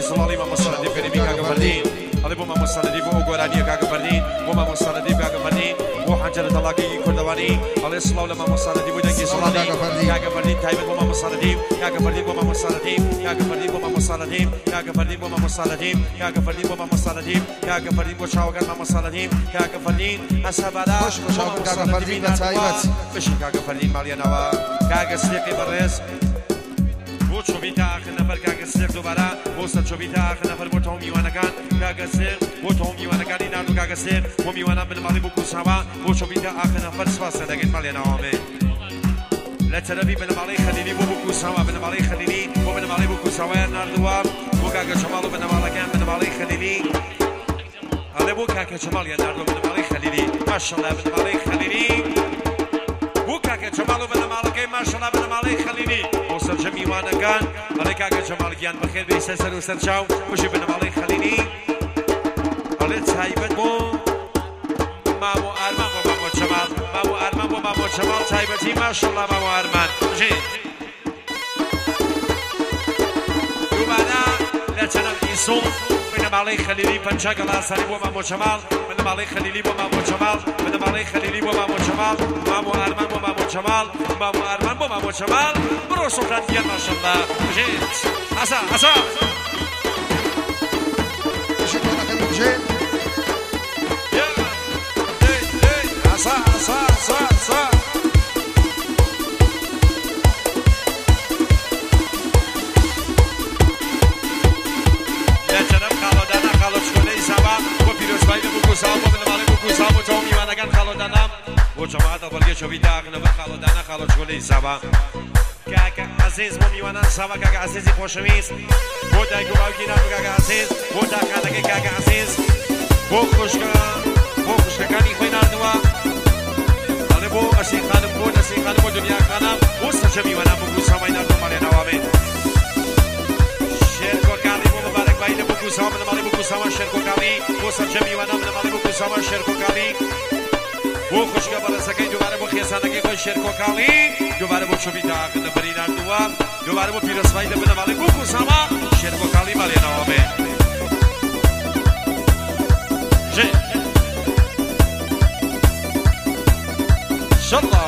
صلالی ما مصالحی فریمی که گفردین علی بو ما مصالحی بو گورانی که گفردین بو ما مصالحی که گفردین بو حنجر طلاقی کردوانی علی صلالی ما مصالحی بو دنگی صلالی که گفردین تایب بو ما مصالحی که گفردین بو ما مصالحی که گفردین بو ما مصالحی که گفردین بو ما مصالحی که گفردین بو ما مصالحی که گفردین بو شاوگان ما مصالحی که گفردین اسبادا خوش شاوگان که گفردین تایبت بشی که گفردین مالیانا که گستیقی بررس بۆ چۆبیتە ئاخر نەفەر کاگە سێق دووبارە بۆ سەر چۆبیتە ئاخر نەفەر بۆ تەواو میوانەکان کاگە سێق بۆ تەواو میوانەکانی ناردوو کاگە سێق بۆ میوانان بنەماڵی بۆ کوساوە بۆ چۆبیتە ئاخر نەفەر سپاسە دەگەین ماڵێناوامێ لە تەرەفی بنەماڵەی خەلیلی بۆ کوساوە بنەماڵەی خەلیلی بۆ بنەماڵی بۆ کوساوەیان ناردووە بۆ کاگە جەماڵ و بنەماڵەکان بنەماڵەی خەلیلی ئەڵێ بۆ کاکە جەماڵیان ناردووە بنەماڵەی خەلیلی ماشەڵڵا بنەماڵەی خەلیلی بۆ کاکە جەماڵ و بنەماڵەکەی ماشەڵڵا بنەماڵەی خەلیلی بۆ سەرجە میوانەکان ئەڵێ کاکە جەماڵگیان بەخێر بێی سەر و سەر چاو بژی بنەماڵەی خەلیلی ئەڵێ تایبەت بۆ مامۆ ئارمان بۆ مامۆ جەماڵ مامۆ ئارمان بۆ مامۆ جەماڵ تایبەتی ماشەڵڵا مامۆ ئارمان بژێ دووبارە لە چەنەڵی سوڵ بنەماڵەی خەلیلی پەنجە گەڵاسانی بۆ مامۆ جەماڵ بنەماڵەی خەلیلی بۆ مامۆ جەماڵ بنەماڵەی خەلیلی بۆ مامۆ جەماڵ مامۆ ئارمان بۆ مامۆ جەماڵ مامۆ ئارمان بۆ مامۆ جەماڵ بڕۆ سۆکرانگیان ماشەڵڵا بژێت ئاسا ئاسا ئاسا ئاسا ئاسا ئاسا جماعت بلگه شوی داغ نبود خالدانه خالد شغلی سبا کاک عزیز بو میوانان سبا کاک عزیزی خوشویست بو دایگو باوکی نبود کاک عزیز بو داخانه کاک عزیز بو خوشکانی خوی نردوا ولی بو اسی خانم بو دنیا خانم بو سرچه میوانان بو سبای نردو مالی نوامین شرکو کالی بو مبارک باید بو سبا من مالی بو سبا شرکو کالی بو سرچه میوانان من مالی بو سبا شرکو کالی بۆ خوشکە بەڕێزەکەی دووبارە بۆ خێزانەکەی خۆی شێرکۆکاڵی دووبارە بۆ چۆبی تاقن نەفەری نردووە دووبارە بۆ پیرۆزبای لە بنەماڵی بۆ کوساوە شێرکۆکاڵی ماڵێنەوە بێ شەڵڵا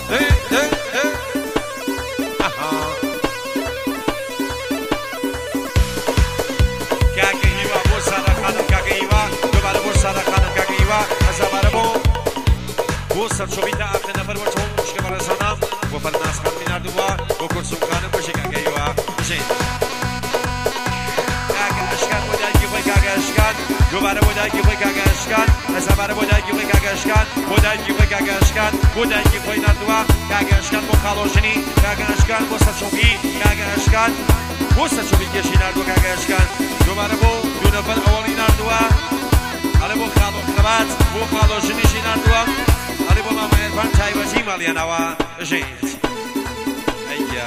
کاکە هیوا بۆ سارە خانم کاکە هیوا دووبارە بۆ سارە خانم کاکە هیوا هەزابارە بۆ بۆ سەرچۆبیتە ئاخر نەفەر بۆ چۆن خوشکە بەڕێزانە بۆ فەرناس خان نردووە بۆ کورسوم خانم بۆ شێکاکەیەوە بژین کاکە ئەشکان بۆ دایکی خۆی کاکە ئەشکان دووبارە بۆ دایکی خۆی کاکە ئەشکان هەزابارە بۆ دایکی خۆی کاکە ئەشکان بۆ دایکی خۆی کاکە ئەشکان بۆ دایکی خۆی نردووە کاکە ئەشکان بۆ خاڵۆژنی کاکە ئەشکان بۆ سەرچۆبی کاکە ئەشکان بۆ سەرچۆبی کێشی نردووە کاکە ئەشکان دووبارە بۆ دوو نەفەر ئەوەڵی نردووە ئەڵێ بۆ خاڵۆ خەبات بۆ خاڵۆژنیشی نردووە ئەڵێ بۆ مامۆ ئێرفان تایبەتی ماڵیانەوە بژێت ئەیە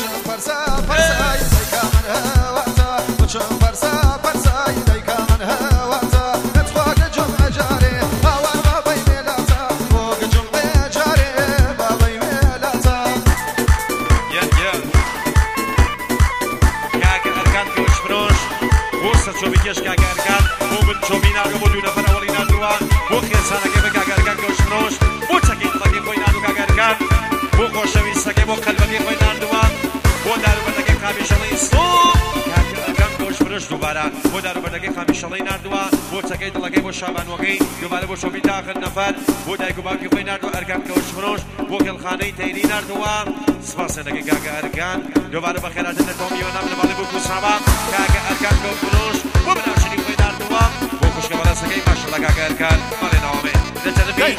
چۆبی کێش کاکە ئەرکان بۆ من چۆبی ناردووە بۆ دوو نەفەر ئەوەڵی نردووە بۆ خێزانەکەی بە کاکە ئەرکان کەوش فرۆش بۆ چەکەی دڵەکەی خۆی ناردوو کاکە ئەرکان بۆ خۆشەویستەکەی بۆ قەلبەکەی خۆی نردووە بۆ داروبەردەکەی خامیشەڵەی سڵ کاکە ئەرکان کەوش فرۆش دووبارە بۆ داروبەردەکەی خامیشەڵەی نردووە بۆ چەکەی دڵەکەی بۆ شابانوەکەی دووبارە بۆ چۆبی تا آخر نەفەر بۆ دایک و باوکی خۆی نردووە ئەرکان کەوش فرۆش بۆ کەلخانەی تەیری نردووە سپاسێ دەکەی کاکە ئەرکان دووبارە بەخێراتن دەتەوە میوانە بنەماڵی بۆ کوساوە کاکە ئەرکان کەوت فرۆش بۆ بناوچنی خۆی نردووە بۆ خوشکە بەڕێزەکەی ماشەڵڵا کاکە ئەرکان ماڵێنەوە بێ لە تەرەفی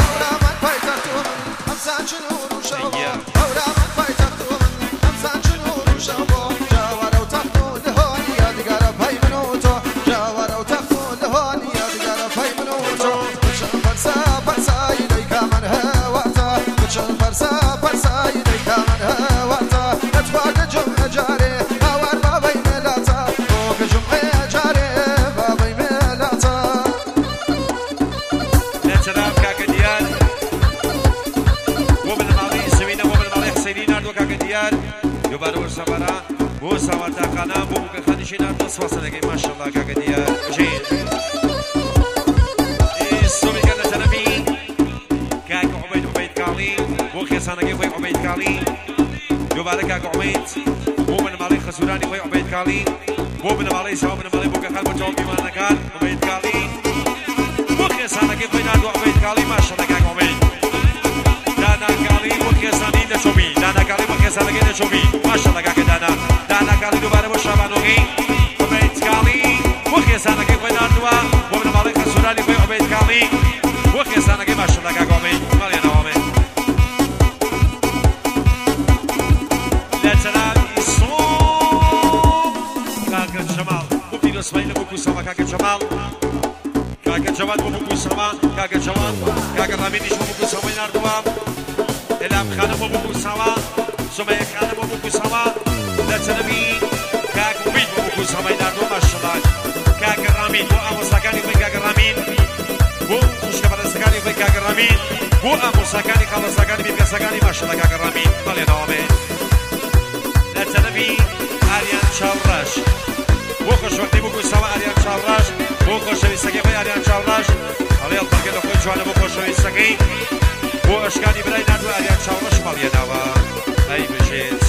دووبارە وەرزەبارە بو سوات خانم بو خانشی نرد سواسنگی ماشاءالله کاکدیا جین سومی کنه تنبی کاک عبید کالی بو خیسانگی خوی عبید کالی دوباره کاک عبید بو من مالی خسورانی خوی عبید کالی بو من مالی سوام من مالی بو کخال بو جواب بیمان نکار عبید کالی بو خیسانگی خوی نرد عبید کالی ماشاءالله کاک عبید دانا کالی بو خیسانی دشوبی دانا کالی بو خیسانگی دشوبی ماشاءالله کاک دانا کالی دوباره بو شبانوگی عبید کالی بو خیسانگی خوی نرد بو من مالی خسورانی خوی عبید کالی بو خیسانگی ماشاءالله کاک عبید مالی نوامه اسماعیل بو کوسما کاک جمال کاک جواد بو کوسما کاک جواد کاک رامینیش بو کوسما نردوا الهام خانم بو کوسما سمیه خانم بو کوسما لچنبی کاک امید بو کوسما نردوا ماشاءالله کاک رامین بو اموساکانی بو کاک رامین بو خوشخبرستگانی بو کاک رامین بو اموساکانی خالصاکانی بو کساکانی ماشاءالله کاک رامین مالی نامه لچنبی آریان چاوراش بو خوشوقتی بو کوسما آریان چاوراش بو خوشویستگی خوی آریان چاوراش حالی البرگه خوی جوانه بو خوشویستگی بو اشکانی برای نردو آریان چاوراش مالیه نوا ای بشید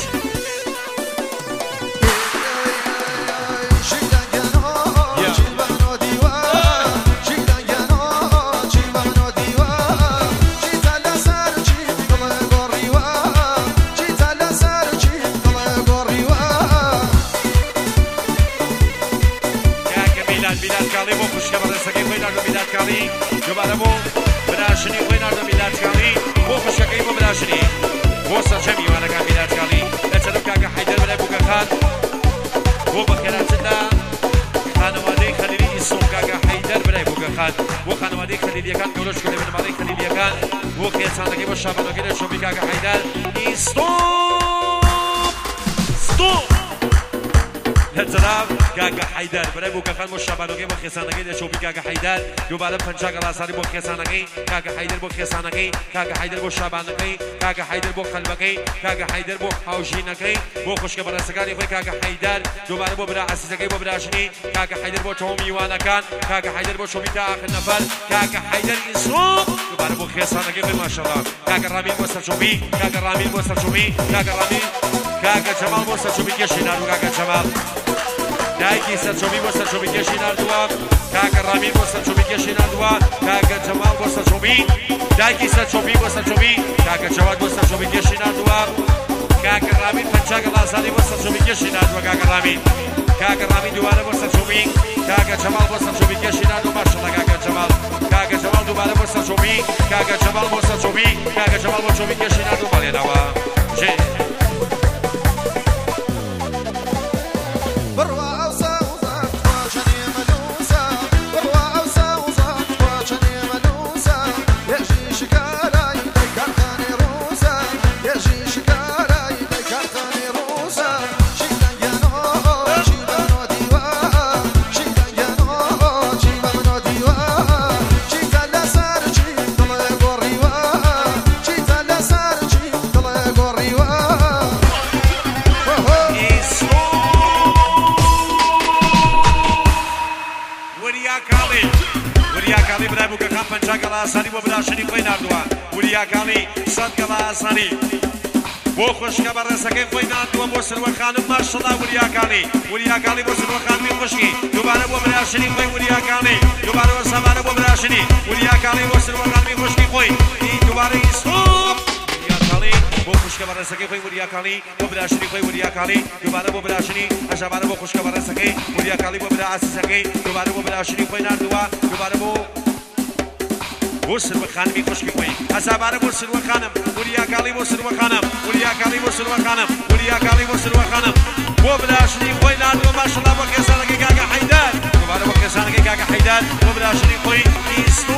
دوباره بو براشنی خوی نردو میلاد کالی بو خوشکی بو براشنی بو سرچمی وانا کام میلاد کالی لچنو کاکا حیدر برای بو کخان بو بخیرات الله خانواده خلیلی اسم کاکا حیدر برای بو کخان بو خانواده خلیلی کان گروش کنه بن مالی خلیلی کان بو خیسانگی بو شابانوگی شوبی کاکا حیدر استوب لطرف کاکا حیدر برای بو کخان بو شبانوگی بو خیسانگی ده شوبی کاکا حیدر دوباره پنچا گلاساری بو خیسانگی کاکا حیدر بو خیسانگی کاکا حیدر بو شبانگی کاکا حیدر بو خلبگی کاکا حیدر بو حوجینگی بو خوشک برسگانی خوی کاکا حیدر دوباره بو برا عزیزگی بو براشنی کاکا حیدر بو تومی وانکان کاکا حیدر بو شوبی تا آخر نفر کاکا حیدر اسلام دوباره بو خیسانگی خوی ماشاءالله کاکا رامین بو سرچوبی کاکا رامین بو سرچوبی کاکا رامین کاکا جمال بو سرچوبی کشیدارو کاکا جمال دایکی سرچوبی بو سرچوبی کشی نردوا کاکا رامین بو سرچوبی کشی نردوا کاکا جمال بو سرچوبی دایکی سرچوبی بو سرچوبی کاکا جواد بو سرچوبی کشی نردوا کاکا رامین پنچا گلاسانی بو سرچوبی کشی نردوا کاکا رامین دوباره بو سرچوبی کاکا جمال بو سرچوبی کشی نردوا ماشاءالله کاکا جمال دوباره بو سرچوبی کاکا جمال بو سرچوبی کاکا جمال بو سرچوبی کشی نردوا مالی نوا جی سانی بو براشنی خوی نردوا وریا کالی صد گلاسانی بو خوشخبر رسکی خوی نردوا بو سرور خانم ماشاءالله وریا کالی بو سرور خانمی خوشکی دوباره بو براشنی خوی وریا کالی دوباره بو سواره بو براشنی وریا کالی بو سرور خانمی خوشکی خوی دوباره استوب وریا کالی بو خوشخبر رسکی خوی وریا کالی بو براشنی خوی وریا کالی دوباره بو براشنی اشاباره بو خوشخبر رسکی وریا کالی بو براشنی دوباره بو براشنی خوی نردوا دوباره بو سرور خانمی خوشکی خوی اشاباره بو سرور خانم وریا کالی بو سرور خانم وریا کالی بو سرور خانم وریا کالی بو سرور خانم بو براشنی خوی نردوا ماشاءالله بو خیسانگی کاکا حیدر دوباره بو خیسانگی کاکا حیدر بو براشنی خوی استو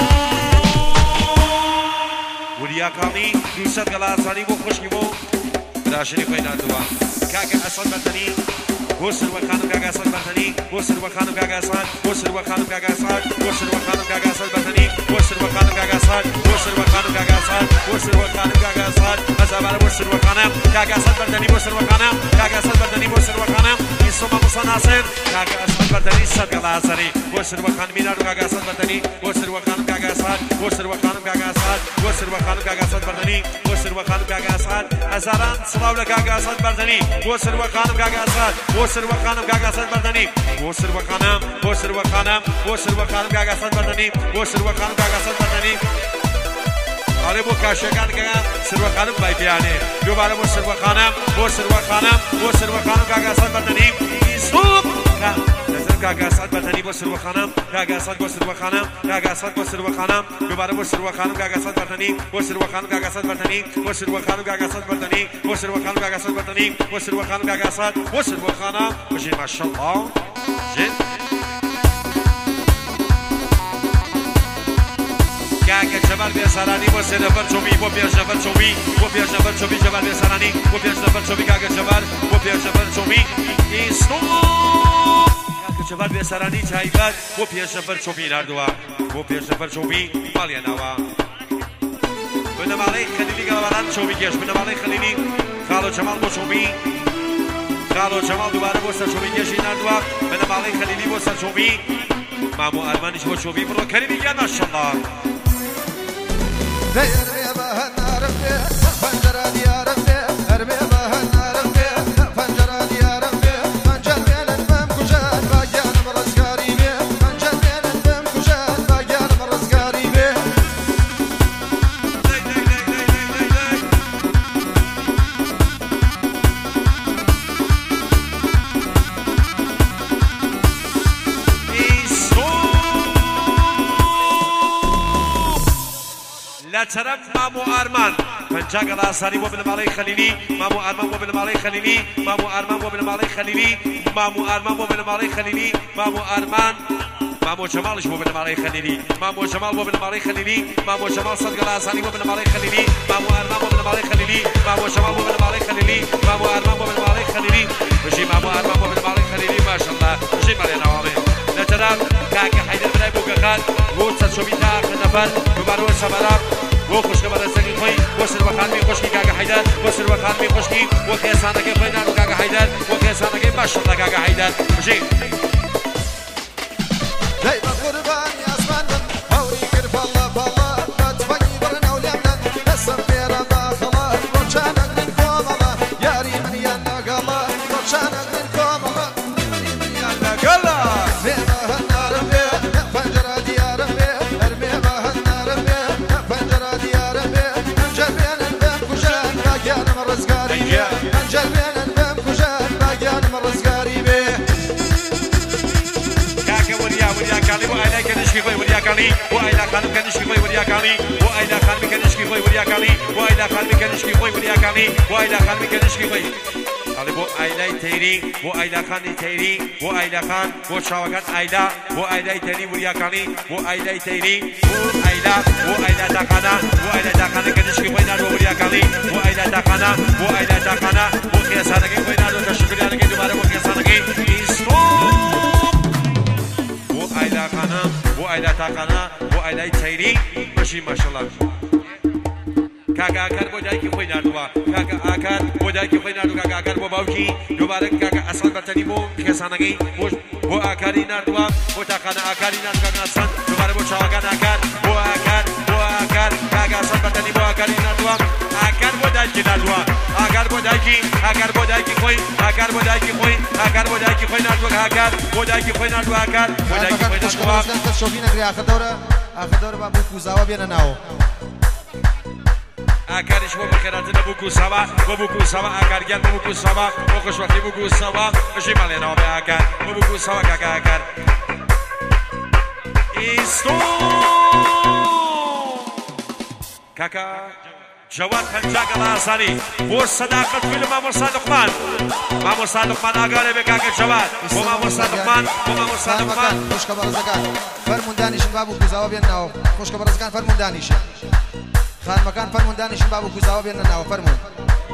وریا کالی 200 گلاسانی بو خوشکی بو براشنی خوی نردوا کاکا اصل بتنی بو سرور خانم کاکا اصل بتنی بو سرور خانم کاکا اصل بو سرور خانم کاکا اصل بو سرور خانم کاکا اصل بتنی بو سرور خانم کاکا اصل بو سرور خانم کاکا اصل بو سرور خانم کاکا اصل اشاباره بو سروخانه کاغ اسد بردنی بو سروخانه کاغ اسد بردنی بو سروخانه اسما مصناصر کاغ اسد بردنی صد غلازری بو سروخانه مینا کاغ اسد بردنی بو سروخانه کاغ اسد بو سروخانه کاغ اسد بو سروخانه کاغ اسد بردنی بو سروخانه کاغ اسد هزاران سلاو کاغ اسد بردنی بو سروخانه کاغ اسد بو سروخانه کاغ اسد بردنی بو سروخانه بو سروخانه بو سروخانه کاغ اسد بردنی بو سروخانه کاغ اسد بردنی آره بو کاشگان که سرو خانم بایپیانه دوباره بو سرو خانم بو سرو خانم کاغاسات بردنی سوپ نظر کاغاسات بردنی بو سرو خانم کاغاسات بو سرو خانم کاغاسات بو سرو خانم دوباره بو سرو خانم کاغاسات بردنی بو سرو خانم کاغاسات بردنی بو سرو خانم کاغاسات بردنی بو سرو خانم کاغاسات بردنی بو سرو خانم کاغاسات بو سرو خانم بجی ماشاءالله جد کاغ جمال بیسرانی با سه نفر چوبی با پنج نفر چوبی با پنج نفر چوبی جمال بیسرانی با پنج نفر چوبی کاغ جمال با پنج نفر چوبی اینستو کاغ جمال بیسرانی چایبر با پنج نفر چوبی نردوا با پنج نفر چوبی مالی نوا بنا مالی خلیلی گلوان چوبی گیش بنا مالی خلیلی خالو جمال با چوبی خالو جمال دوباره با سر چوبی گیشی نردوا بنا مالی خلیلی با سر چوبی مامو ارمانیش با چوبی برو کریمی گیا ماشاءالله ارمي بها ربي فنجرة يا ربي ارمي بها ربي فنجرة يا ربي فنجر بين الفم كجان باقيان مرز قريبي فنجر بين الفم كجان باقيان مرز قريبي لا ترى مامو أرمان فنجاق الأصاري وابن مالي خليلي مامو أرمان وابن مالي خليلي مامو أرمان وابن مالي خليلي مامو أرمان وابن مالي خليلي مامو أرمان مامو جمالش وابن مالي خليلي مامو جمال وابن مالي خليلي مامو جمال صدق الأصاري وابن مالي خليلي مامو أرمان وابن مالي خليلي مامو جمال وابن مالي خليلي مامو أرمان وابن مالي خليلي وشي مامو أرمان وابن مالي خليلي ما شاء الله وشي مالي نوامي لا ترى كاكا حيدر بلاي بوكاخان وصل شو بيتا نفر دوبارو سمرا وخوش خبر سگی خوی وسر وخان می خوشکی کاغ حیدر وسر وخان می خوشکی و خیسانه که خوی نارو کاغ حیدر و خیسانه که ماشاءالله کاغ حیدر بشی دای قربان یاسمان هوری کرف الله بالله تفنی برنا ولمنا قسم فيرا باخلا روشانك من كوم الله ياري من يانا قلا روشانك من كوم الله ياري من يانا قلا فيما هالنار فيه فنجرة ديار فيه ارمي ما هالنار فيه فنجرة ديار فيه انجل بين الباب كجان باقيان مرز قريبي انجل بين الباب كجان باقيان مرز قريبي كالي وأيلا كنشكي خوي وليا كالي وأيلا خانم كنشكي خوي وليا كالي وأيلا خانم كنشكي خوي وليا كالي وأيلا خانم كنشكي خوي وليا كالي وأيلا خانم كنشكي خوي قالي بو أيلا تيري بو أيلا خان تيري بو أيلا خان بو شاوكان أيلا بو أيلا تيري وليا كالي بو أيلا تيري بو أيلا تاخانا بو أيلا تاخانا كنشكي خوي نارو وليا كالي بو أيلا تاخانا بو أيلا تاخانا بو خيسانة كي خوي نارو تشكري على كي دوباره بو خيسانة كي أيلا خانم و أيلا تاخانا و أيلا تيري ماشي ما شاء الله كاكا آكار بوداي كي خوي ناردوا كاكا آكار بوداي كي خوي ناردوا كاكا آكار بو باوكي دوباره كاكا أصل برتني بو خسانگي بو آكاري ناردوا بو تاخانا آكاري ناردوا كاكا أصل دوباره بو شاوكان آكار بو آكار كاكا أصل برتني بو آكاري ناردوا آكار بوداي كي ناردوا آكار بوداي كي خوي آكار بوداي كي خوي ناردوا آكار بوداي كي خوي ناردوا آكار بوداي كي خوي ناردوا شوفينا كري آخر دورة بابو كوزاوا بينا ناو آکارش با بخیرات نبوکو سوا آکار گل نبوکو سوا با خوشبختی بوکو سوا بشی مالی نام آکار نبوکو سوا کاکا آکار ایستو کاکا جواد پنجاق الاسانی و صداقت فیلم مامور صادقمان آگاره به کاکا جواد و مامور صادقمان خوش خبر زکان فرمون دانیشن بابو کوزاوا بین ناو خوش خبر زکان فرمون دانیشن خان مکان فرمون دانیشن بابو کوزاوا بین ناو فرمون